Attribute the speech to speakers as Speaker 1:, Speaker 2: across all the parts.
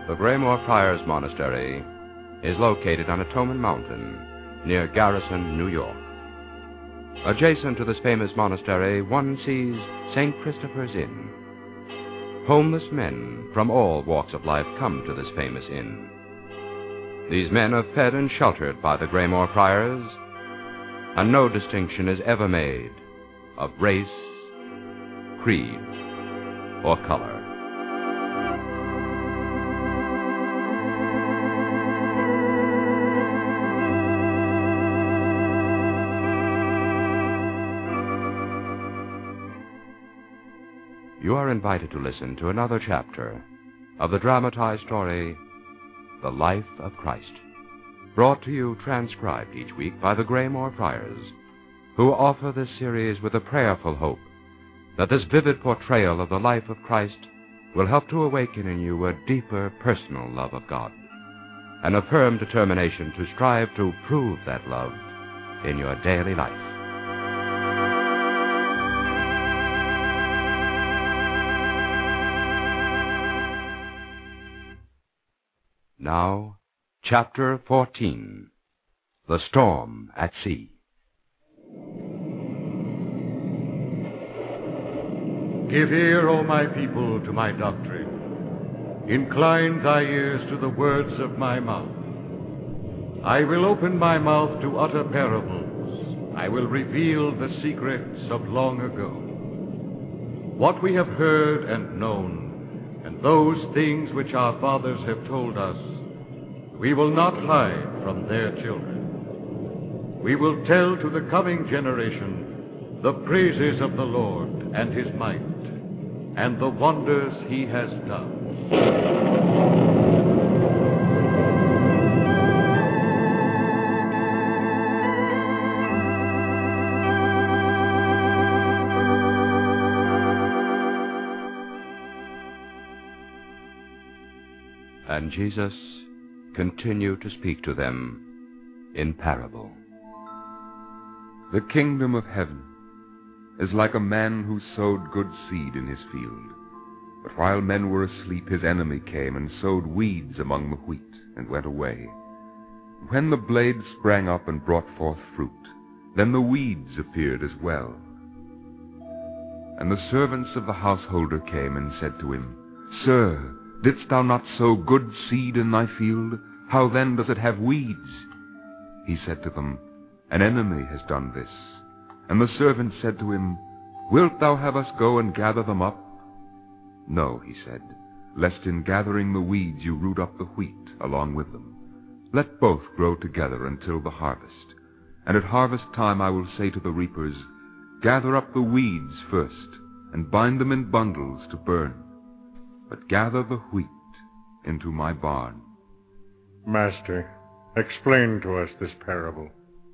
Speaker 1: The Graymoor Friars Monastery is located on Atonement Mountain near Garrison, New York. Adjacent to this famous monastery, one sees St. Christopher's Inn. Homeless men from all walks of life come to this famous inn. These men are fed and sheltered by the Graymoor Friars, and no distinction is ever made of race, creed, or color. You are invited to listen to another chapter of the dramatized story, The Life of Christ, brought to you transcribed each week by the Graymoor Friars, who offer this series with a prayerful hope that this vivid portrayal of the life of Christ will help to awaken in you a deeper personal love of God and a firm determination to strive to prove that love in your daily life. Now, Chapter 14, The Storm at Sea.
Speaker 2: Give ear, O my people, to my doctrine. Incline thy ears to the words of my mouth. I will open my mouth to utter parables. I will reveal the secrets of long ago. What we have heard and known, and those things which our fathers have told us, we will not hide from their children. We will tell to the coming generation the praises of the Lord and his might, and the wonders he has done.
Speaker 1: And Jesus continued to speak to them in parable.
Speaker 3: The kingdom of heaven is like a man who sowed good seed in his field. But while men were asleep, his enemy came and sowed weeds among the wheat and went away. When the blades sprang up and brought forth fruit, then the weeds appeared as well. And the servants of the householder came and said to him, Sir, didst thou not sow good seed in thy field? How then does it have weeds? He said to them, An enemy has done this. And the servant said to him, Wilt thou have us go and gather them up? No, he said, lest in gathering the weeds you root up the wheat along with them. Let both grow together until the harvest. And at harvest time I will say to the reapers, Gather up the weeds first, and bind them in bundles to burn. But gather the wheat into my barn.
Speaker 4: Master, explain to us this parable.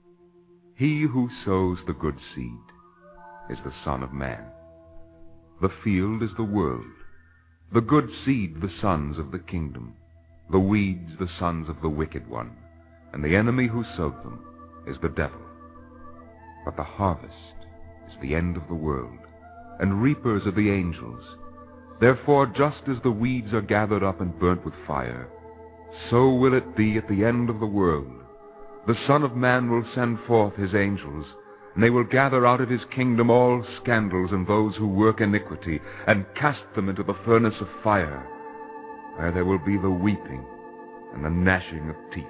Speaker 3: He who sows the good seed is the Son of Man. The field is the world. The good seed the sons of the kingdom. The weeds the sons of the wicked one. And the enemy who sowed them is the devil. But the harvest is the end of the world, and reapers are the angels. Therefore, just as the weeds are gathered up and burnt with fire, so will it be at the end of the world. The Son of Man will send forth his angels, and they will gather out of his kingdom all scandals and those who work iniquity, and cast them into the furnace of fire, where there will be the weeping and the gnashing of teeth.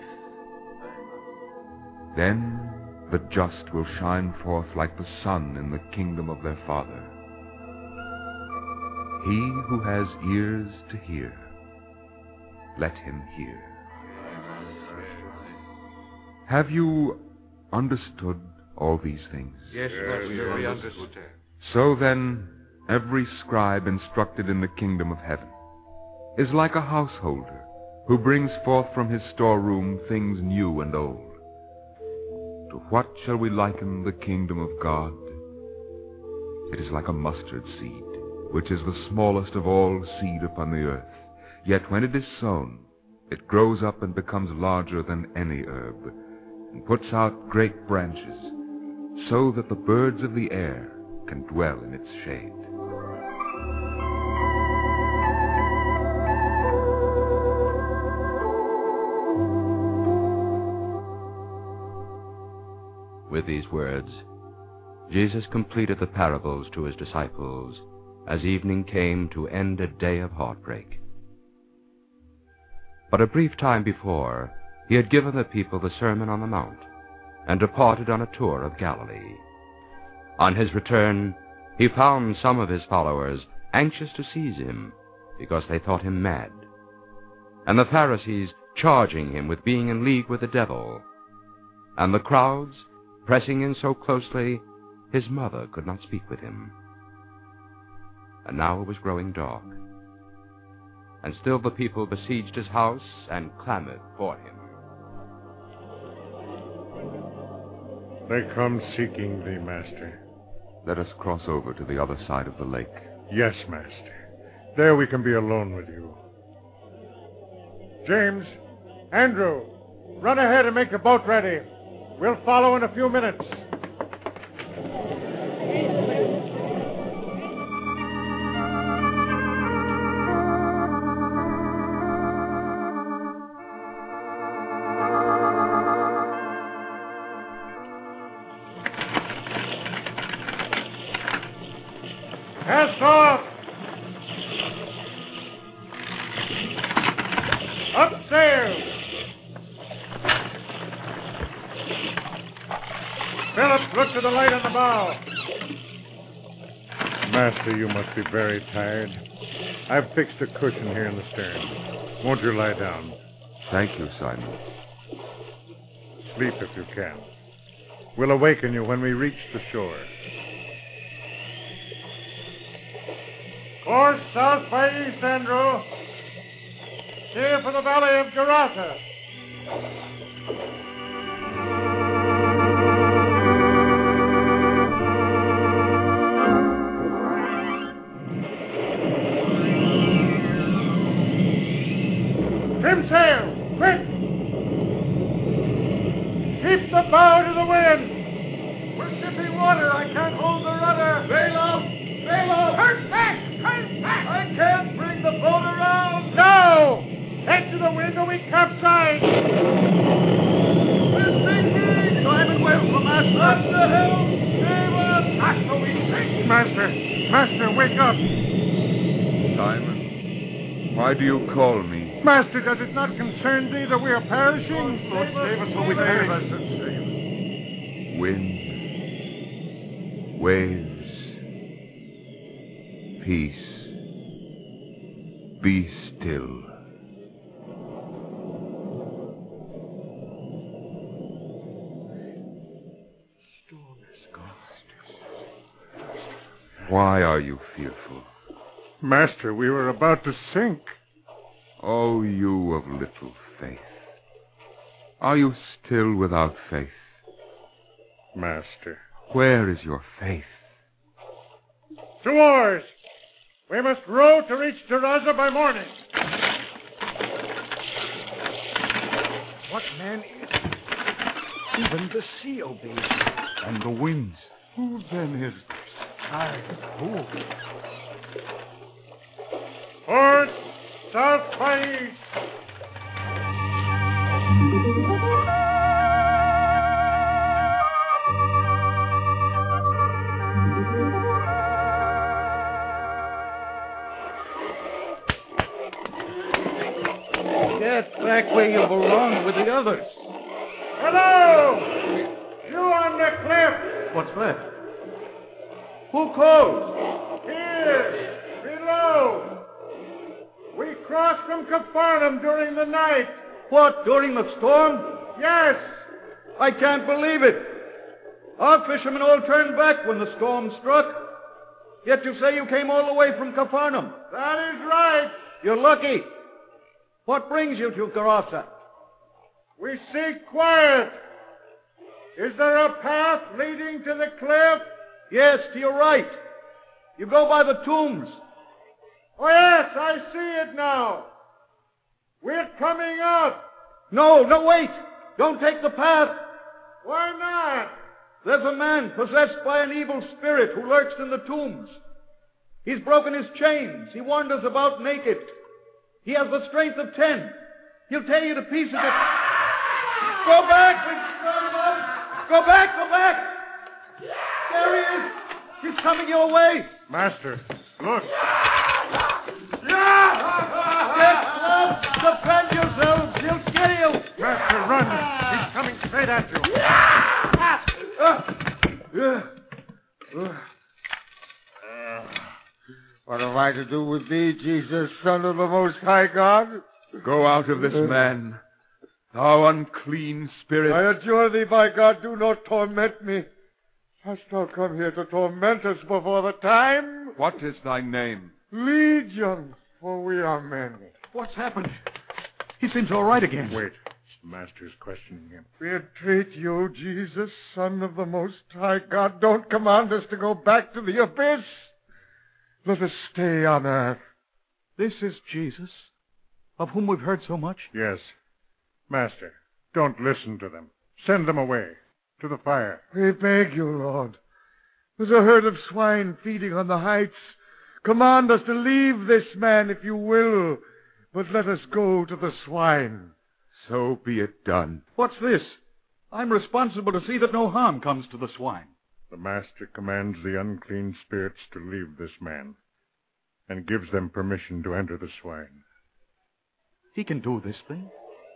Speaker 3: Then the just will shine forth like the sun in the kingdom of their Father. He who has ears to hear, let him hear. Have you understood all these things?
Speaker 2: Yes, Master, we understand.
Speaker 3: So then, every scribe instructed in the kingdom of heaven is like a householder who brings forth from his storeroom things new and old. To what shall we liken the kingdom of God? It is like a mustard seed, which is the smallest of all seed upon the earth. Yet when it is sown, it grows up and becomes larger than any herb, and puts out great branches, so that the birds of the air can dwell in its shade.
Speaker 1: With these words, Jesus completed the parables to his disciples as evening came to end a day of heartbreak. But a brief time before, he had given the people the Sermon on the Mount and departed on a tour of Galilee. On his return, he found some of his followers anxious to seize him because they thought him mad, and the Pharisees charging him with being in league with the devil, and the crowds pressing in so closely his mother could not speak with him. And now it was growing dark, and still the people besieged his house and clamored for him.
Speaker 4: They come seeking thee, Master.
Speaker 3: Let us cross over to the other side of the lake.
Speaker 4: Yes, Master. There we can be alone with you. James, Andrew, run ahead and make the boat ready. We'll follow in a few minutes. Cast off! Up sail! Philip, look to the light on the bow. Master, you must be very tired. I've fixed a cushion here in the stern. Won't you lie down?
Speaker 3: Thank you, Simon.
Speaker 4: Sleep if you can. We'll awaken you when we reach the shore. Course south by east, Andrew. Steer for the valley of Gerasa. Trim sail, quick! Keep the bow to the wind. We're sipping water. I can't hold the rudder. Sail out! Sail out! Turn back! Turn back! I can't bring the boat around. No! Head to the wind or we capsize. We're sinking! Simon Wilson, Master. Up the hill! Save us! Master, we sink! Master, wake up!
Speaker 3: Simon, why do you call me?
Speaker 4: Master, does it not concern thee that we are perishing?
Speaker 2: Lord, save us or we perish.
Speaker 3: Wind, waves, peace, be still. Why are you fearful?
Speaker 4: Master, we were about to sink.
Speaker 3: Oh, you of little faith. Are you still without faith?
Speaker 4: Master.
Speaker 3: Where is your faith?
Speaker 4: To oars! We must row to reach Gerasa by morning.
Speaker 2: What man is it? Even the sea obeys. And the winds. Who then is this? Who?
Speaker 4: Port south by east.
Speaker 2: Get back where you belong with the others.
Speaker 4: Hello! You on the cliff.
Speaker 2: What's that? Who calls?
Speaker 4: Here, below. We crossed from Capharnaum during the night.
Speaker 2: What, during the storm?
Speaker 4: Yes.
Speaker 2: I can't believe it. Our fishermen all turned back when the storm struck. Yet you say you came all the way from Capharnaum.
Speaker 4: That is right.
Speaker 2: You're lucky. What brings you to Gerasa?
Speaker 4: We seek quiet. Is there a path leading to the cliff?
Speaker 2: Yes, to your right. You go by the tombs.
Speaker 4: Oh, yes, I see it now. We're coming up.
Speaker 2: No, wait. Don't take the path.
Speaker 4: Why not?
Speaker 2: There's a man possessed by an evil spirit who lurks in the tombs. He's broken his chains. He wanders about naked. He has the strength of 10. He'll tear you to pieces. Go back! We've started out.
Speaker 4: Go back! Go back! There he is! He's coming your way!
Speaker 2: Master, look.
Speaker 4: Get close! Defend yourselves! He'll scare you!
Speaker 2: Master, run. He's coming straight at you.
Speaker 5: What am I to do with thee, Jesus, Son of the Most High God?
Speaker 3: Go out of this man, thou unclean spirit.
Speaker 5: I adjure thee, by God, do not torment me. Hast thou come here to torment us before the time?
Speaker 3: What is thy name?
Speaker 5: Legion, for we are many.
Speaker 4: What's happened? He seems all right again.
Speaker 2: Wait. The Master's questioning him.
Speaker 5: We entreat you, Jesus, Son of the Most High God, don't command us to go back to the abyss. Let us stay on earth.
Speaker 4: This is Jesus, of whom we've heard so much?
Speaker 2: Yes. Master, don't listen to them. Send them away. To the fire.
Speaker 5: We beg you, Lord. There's a herd of swine feeding on the heights. Command us to leave this man if you will, but let us go to the swine.
Speaker 3: So be it done.
Speaker 4: What's this? I'm responsible to see that no harm comes to the swine.
Speaker 2: The Master commands the unclean spirits to leave this man and gives them permission to enter the swine.
Speaker 4: He can do this thing?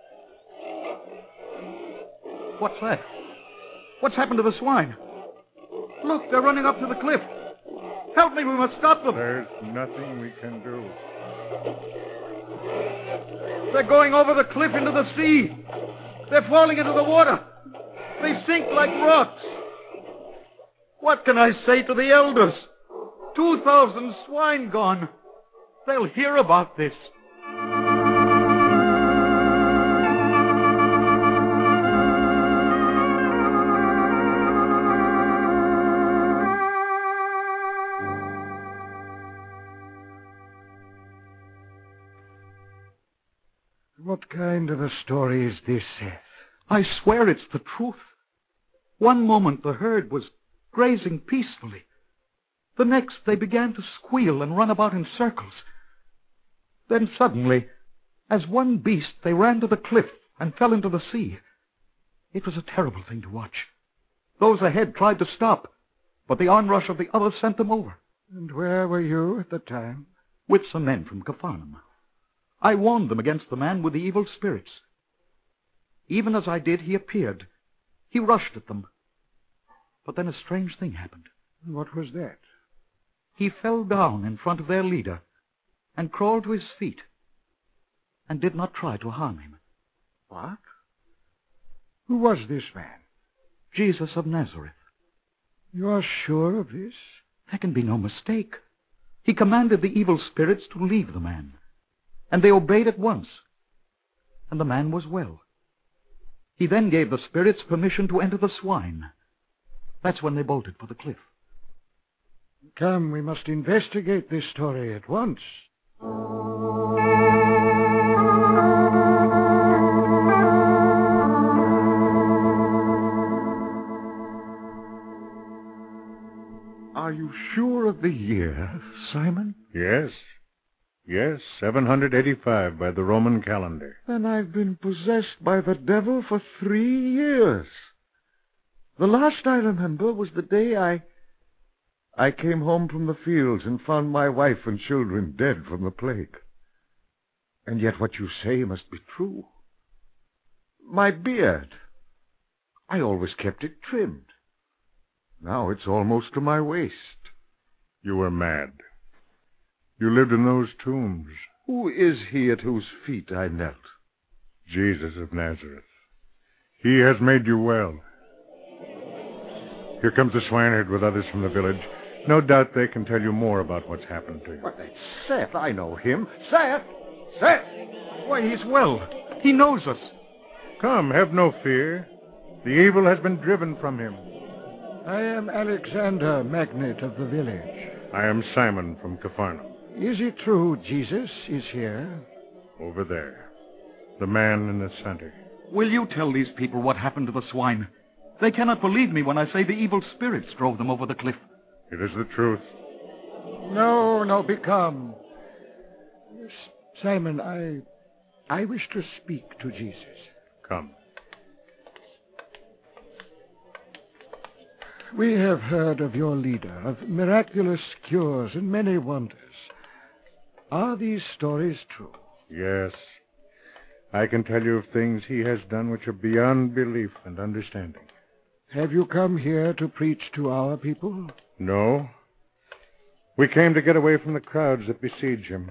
Speaker 4: What's that? What's happened to the swine? Look, they're running up to the cliff. Help me, we must stop them.
Speaker 2: There's nothing we can do.
Speaker 4: They're going over the cliff into the sea. They're falling into the water. They sink like rocks. What can I say to the elders? 2,000 swine gone. They'll hear about this.
Speaker 5: What kind of a story is this, Seth?
Speaker 4: I swear it's the truth. One moment the herd was grazing peacefully. The next they began to squeal and run about in circles. Then suddenly, as one beast, they ran to the cliff and fell into the sea. It was a terrible thing to watch. Those ahead tried to stop, but the onrush of the others sent them over.
Speaker 5: And where were you at the time?
Speaker 4: With some men from Capharnaum. I warned them against the man with the evil spirits. Even as I did, he appeared. He rushed at them. But then a strange thing happened.
Speaker 5: What was that?
Speaker 4: He fell down in front of their leader and crawled to his feet and did not try to harm him.
Speaker 5: What? Who was this man?
Speaker 4: Jesus of Nazareth.
Speaker 5: You are sure of this?
Speaker 4: There can be no mistake. He commanded the evil spirits to leave the man, and they obeyed at once, and the man was well. He then gave the spirits permission to enter the swine. That's when they bolted for the cliff.
Speaker 5: Come, we must investigate this story at once.
Speaker 3: Are you sure of the year, Simon?
Speaker 2: Yes. Yes, 785 by the Roman calendar.
Speaker 5: Then I've been possessed by the devil for 3 years. The last I remember was the day I came home from the fields and found my wife and children dead from the plague. And yet what you say must be true. My beard, I always kept it trimmed. Now it's almost to my waist.
Speaker 2: You were mad. You lived in those tombs.
Speaker 5: Who is he at whose feet I knelt?
Speaker 2: Jesus of Nazareth. He has made you well. Here comes the swineherd with others from the village. No doubt they can tell you more about what's happened to you.
Speaker 5: What, that's Seth. I know him. Seth! Seth!
Speaker 4: Why, he's well. He knows us.
Speaker 2: Come, have no fear. The evil has been driven from him.
Speaker 5: I am Alexander, magnate of the village.
Speaker 2: I am Simon from Capharnaum.
Speaker 5: Is it true Jesus is here?
Speaker 2: Over there. The man in the center.
Speaker 4: Will you tell these people what happened to the swine? They cannot believe me when I say the evil spirits drove them over the cliff.
Speaker 2: It is the truth.
Speaker 5: No, be calm. Simon, I wish to speak to Jesus.
Speaker 2: Come.
Speaker 6: We have heard of your leader, of miraculous cures and many wonders. Are these stories true?
Speaker 5: Yes. I can tell you of things he has done which are beyond belief and understanding.
Speaker 6: Have you come here to preach to our people?
Speaker 5: No. We came to get away from the crowds that besiege him.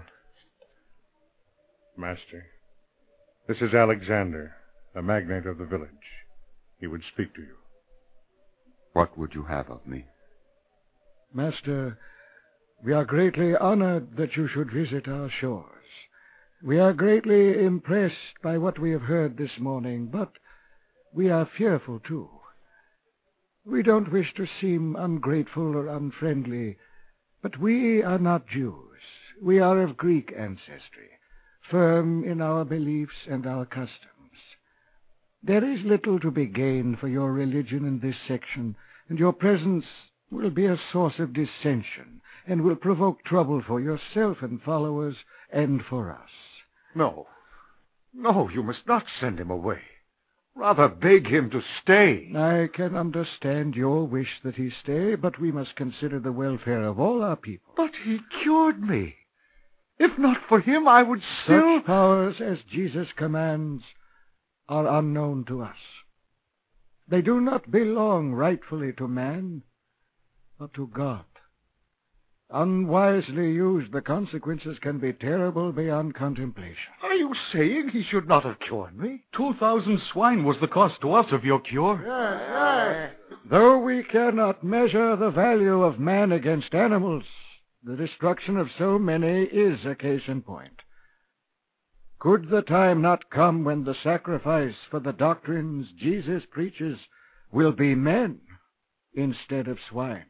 Speaker 5: Master, this is Alexander, a magnate of the village. He would speak to you.
Speaker 3: What would you have of me?
Speaker 6: Master, we are greatly honored that you should visit our shores. We are greatly impressed by what we have heard this morning, but we are fearful, too. We don't wish to seem ungrateful or unfriendly, but we are not Jews. We are of Greek ancestry, firm in our beliefs and our customs. There is little to be gained for your religion in this section, and your presence will be a source of dissension and will provoke trouble for yourself and followers and for us.
Speaker 5: No, you must not send him away. Rather beg him to stay.
Speaker 6: I can understand your wish that he stay, but we must consider the welfare of all our people.
Speaker 5: But he cured me. If not for him, I would still...
Speaker 6: Such powers as Jesus commands are unknown to us. They do not belong rightfully to man, but to God. Unwisely used, the consequences can be terrible beyond contemplation.
Speaker 5: Are you saying he should not have cured me? 2,000 swine was the cost to us of your cure.
Speaker 6: Yes. Though we cannot measure the value of man against animals, the destruction of so many is a case in point. Could the time not come when the sacrifice for the doctrines Jesus preaches will be men instead of swine?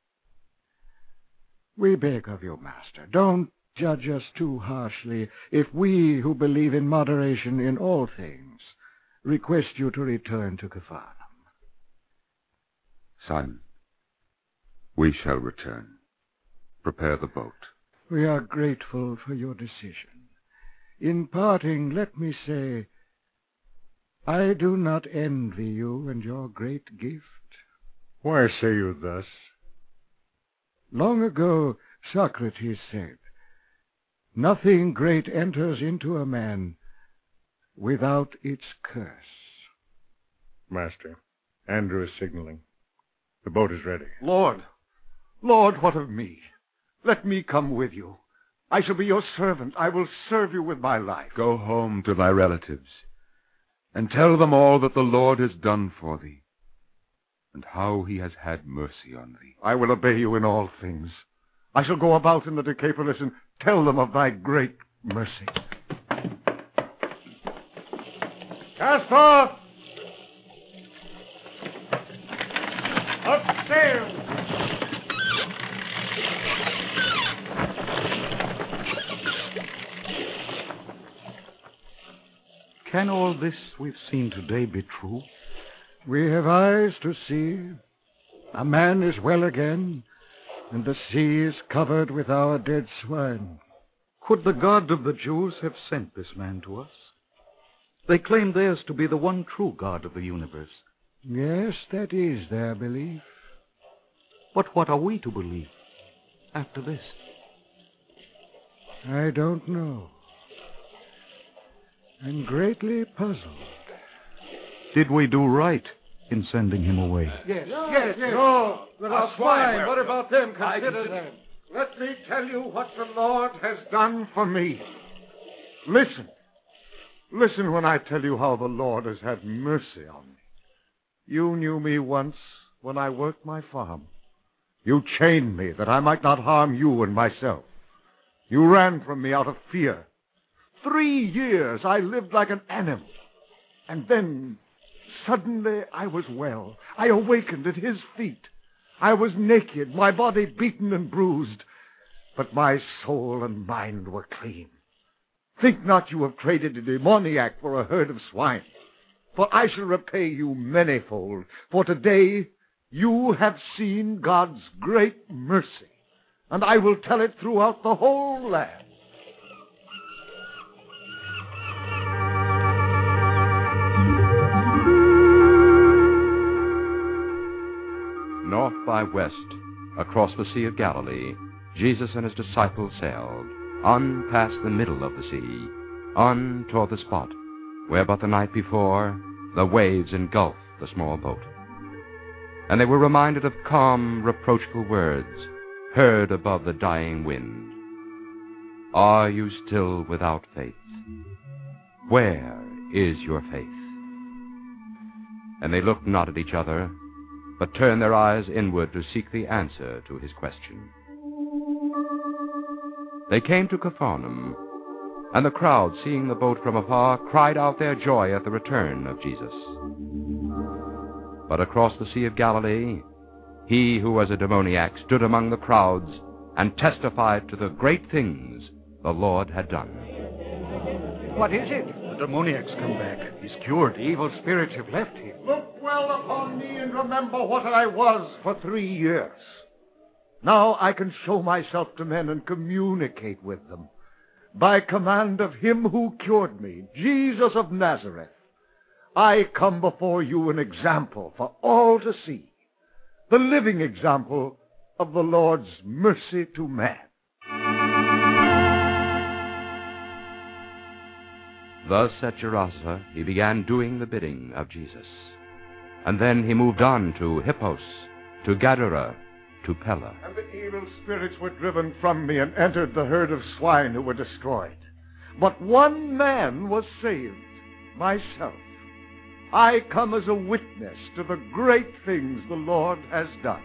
Speaker 6: We beg of you, Master, don't judge us too harshly if we, who believe in moderation in all things, request you to return to Capharnaum.
Speaker 3: Simon, we shall return. Prepare the boat.
Speaker 6: We are grateful for your decision. In parting, let me say, I do not envy you and your great gift.
Speaker 5: Why say you thus?
Speaker 6: Long ago, Socrates said, "Nothing great enters into a man without its curse."
Speaker 5: Master, Andrew is signaling. The boat is ready.
Speaker 7: Lord, what of me? Let me come with you. I shall be your servant. I will serve you with my life.
Speaker 3: Go home to thy relatives, and tell them all that the Lord has done for thee, and how he has had mercy on thee.
Speaker 7: I will obey you in all things. I shall go about in the Decapolis and tell them of thy great mercy.
Speaker 5: Cast off! Up sail!
Speaker 7: Can all this we've seen today be true?
Speaker 6: We have eyes to see. A man is well again, and the sea is covered with our dead swine.
Speaker 7: Could the God of the Jews have sent this man to us? They claim theirs to be the one true God of the universe.
Speaker 6: Yes, that is their belief.
Speaker 7: But what are we to believe after this?
Speaker 6: I don't know. I'm greatly puzzled.
Speaker 7: Did we do right in sending him away?
Speaker 6: Yes. No, there are swine. What about them? Consider them.
Speaker 5: Let me tell you what the Lord has done for me. Listen. Listen when I tell you how the Lord has had mercy on me. You knew me once when I worked my farm. You chained me that I might not harm you and myself. You ran from me out of fear. 3 years I lived like an animal. And then, suddenly, I was well. I awakened at his feet. I was naked, my body beaten and bruised, but my soul and mind were clean. Think not you have traded a demoniac for a herd of swine, for I shall repay you manyfold, for today you have seen God's great mercy, and I will tell it throughout the whole land.
Speaker 1: North north by west, across the Sea of Galilee, Jesus and his disciples sailed, on past the middle of the sea, on toward the spot where but the night before the waves engulfed the small boat. And they were reminded of calm, reproachful words heard above the dying wind. Are you still without faith? Where is your faith? And they looked not at each other, but turned their eyes inward to seek the answer to his question. They came to Capharnaum, and the crowd, seeing the boat from afar, cried out their joy at the return of Jesus. But across the Sea of Galilee, he who was a demoniac stood among the crowds and testified to the great things the Lord had done.
Speaker 6: What is it?
Speaker 7: The demoniac's come back. He's cured.
Speaker 6: The evil spirits have left him.
Speaker 5: Look well upon me and remember what I was for 3 years. Now I can show myself to men and communicate with them. By command of him who cured me, Jesus of Nazareth, I come before you an example for all to see, the living example of the Lord's mercy to man.
Speaker 1: Thus at Gerasa he began doing the bidding of Jesus. And then he moved on to Hippos, to Gadara, to Pella.
Speaker 5: And the evil spirits were driven from me and entered the herd of swine who were destroyed. But one man was saved, myself. I come as a witness to the great things the Lord has done.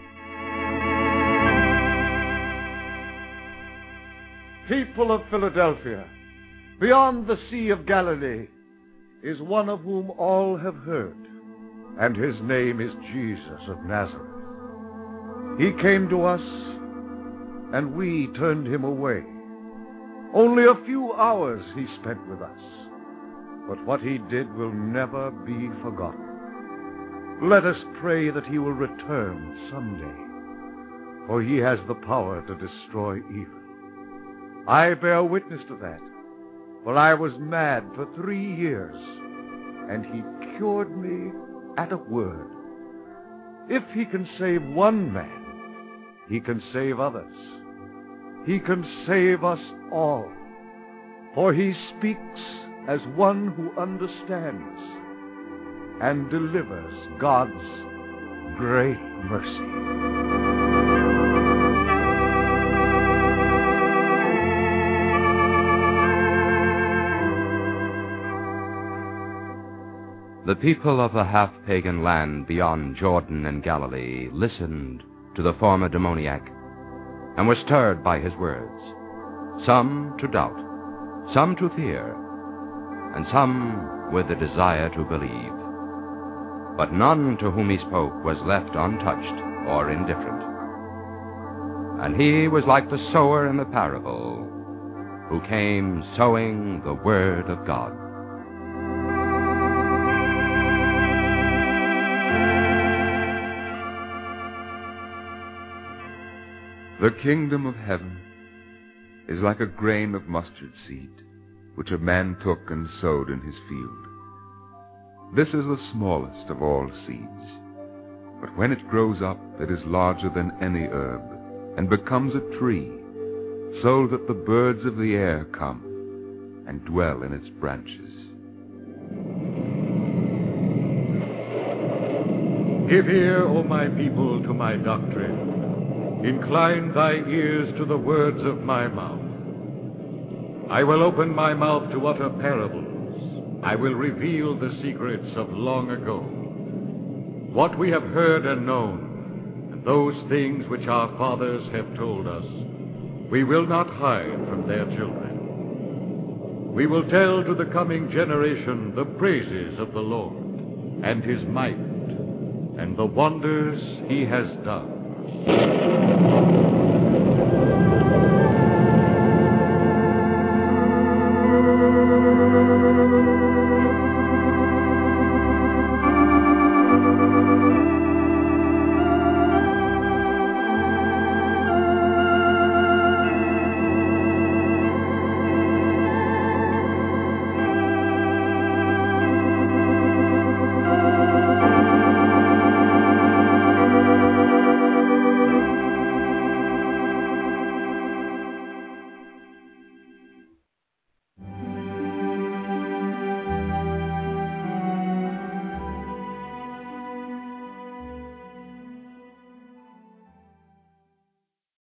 Speaker 5: People of Philadelphia, beyond the Sea of Galilee is one of whom all have heard, and his name is Jesus of Nazareth. He came to us, and we turned him away. Only a few hours he spent with us, but what he did will never be forgotten. Let us pray that he will return someday, for he has the power to destroy evil. I bear witness to that, for I was mad for 3 years, and he cured me at a word. If he can save one man, he can save others. He can save us all, for he speaks as one who understands and delivers God's great mercy.
Speaker 1: The people of the half-pagan land beyond Jordan and Galilee listened to the former demoniac and were stirred by his words, some to doubt, some to fear, and some with the desire to believe. But none to whom he spoke was left untouched or indifferent. And he was like the sower in the parable, who came sowing the word of God.
Speaker 3: The kingdom of heaven is like a grain of mustard seed, which a man took and sowed in his field. This is the smallest of all seeds, but when it grows up, it is larger than any herb, and becomes a tree, so that the birds of the air come and dwell in its branches.
Speaker 2: Give ear, O my people, to my doctrine. Incline thy ears to the words of my mouth. I will open my mouth to utter parables. I will reveal the secrets of long ago. What we have heard and known, and those things which our fathers have told us, we will not hide from their children. We will tell to the coming generation the praises of the Lord, and his might, and the wonders he has done.